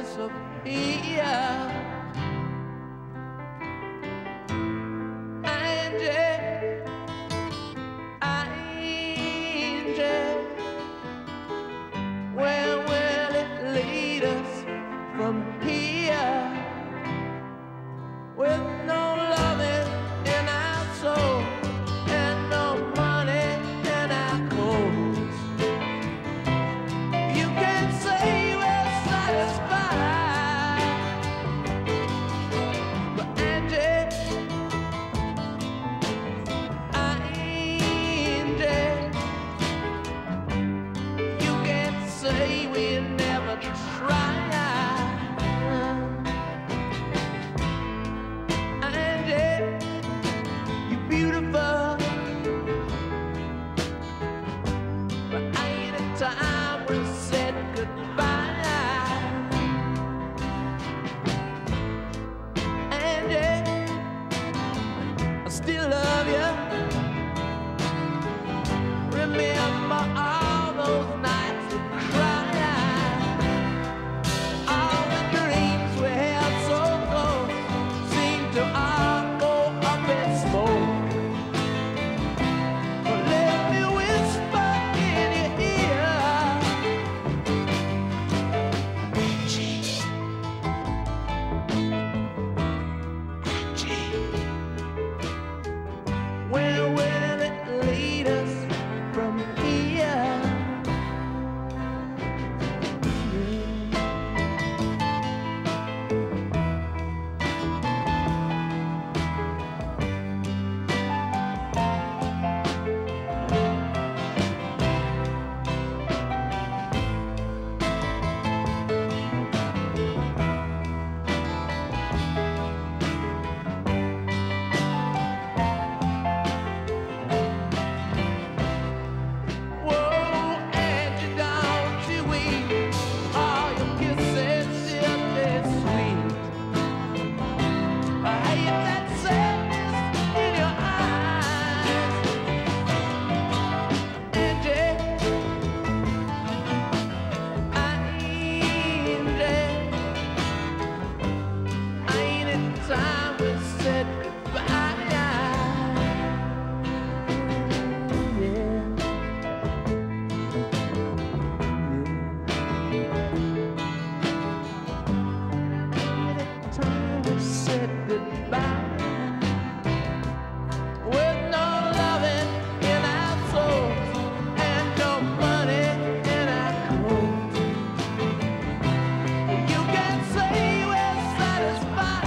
disappear. Where will it lead us from here? With no loving in our soul and no money in our clothes. You can say we're satisfied, but Angie, say we never tried. And yeah, you're beautiful, but ain't it time we said goodbye? And yeah, I still love you. Remember all those nights. Where will it lead us from here? Time we said goodbye. Yeah. Time we said goodbye. With no loving in our souls and no money in our clothes. You can say we're satisfied.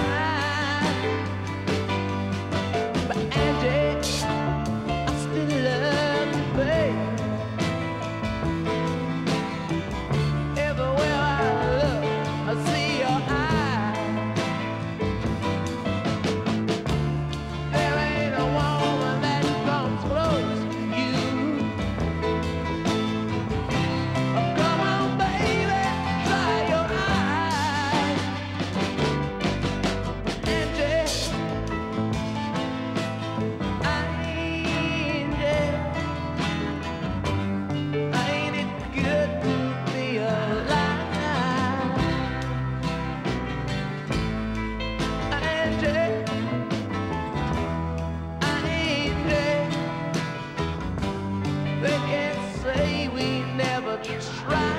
They can't say we never tried.